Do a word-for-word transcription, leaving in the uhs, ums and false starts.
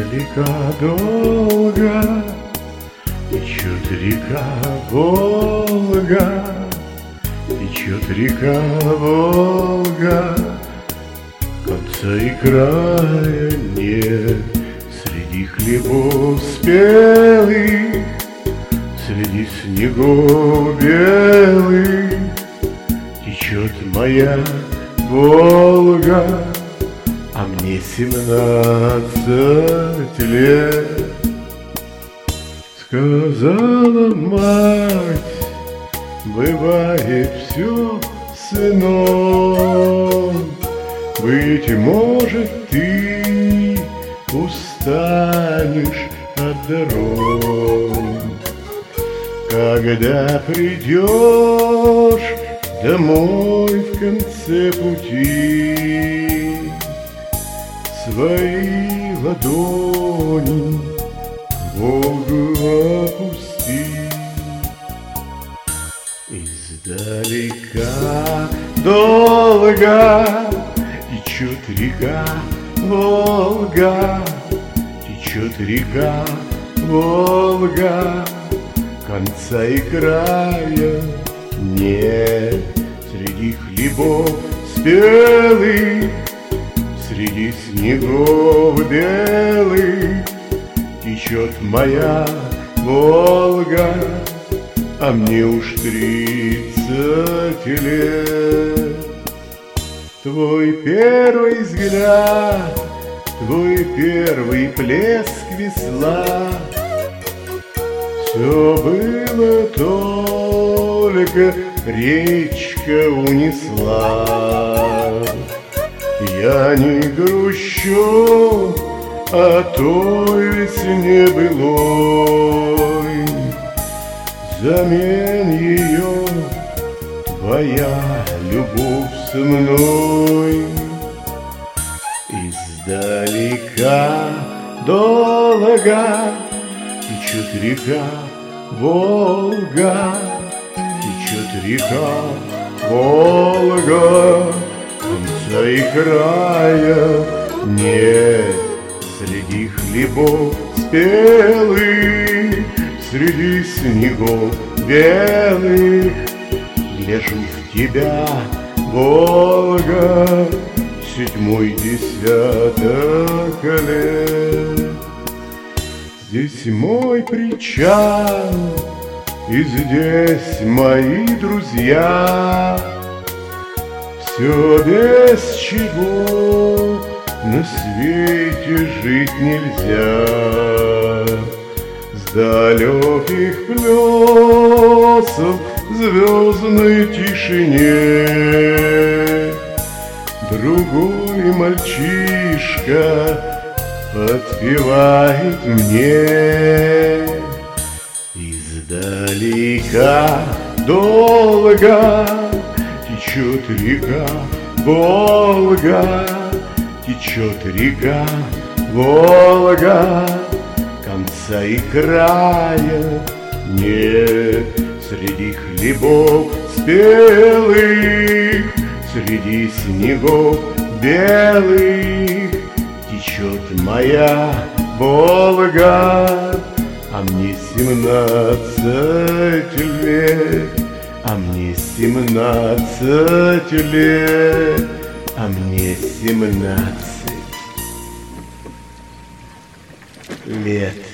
Издалека долго течет река Волга, течет река Волга, конца и края нет. Среди хлебов спелых, среди снегов белых течет моя Волга, а мне семнадцать лет. Сказала мать, бывает все сыном, быть может, ты устанешь от дорог, когда придешь домой в конце пути. Свои ладони Волгу опусти. Издалека долго течет река Волга, течет река Волга, конца и края нет. Среди хлебов спелых, среди снегов белых течет моя Волга, а мне уж тридцать лет. Твой первый взгляд, твой первый плеск весла, все было только речка унесла. Я не грущу о той весне былой, взамен ее твоя любовь со мной. Издалека долго течет река Волга, течет река Волга, конца и края нет. Среди хлебов спелых, среди снегов белых гляжу в тебя, Волга, седьмой десяток лет. Здесь мой причал, и здесь мои друзья, все без чего на свете жить нельзя. С далеких плесов в звездной тишине другой мальчишка подпевает мне. Издалека долго течет река Волга, течет река Волга, конца и края нет. Среди хлебов спелых, среди снегов белых течет моя Волга, а мне семнадцать лет, а мне семнадцать лет, а мне семнадцать лет.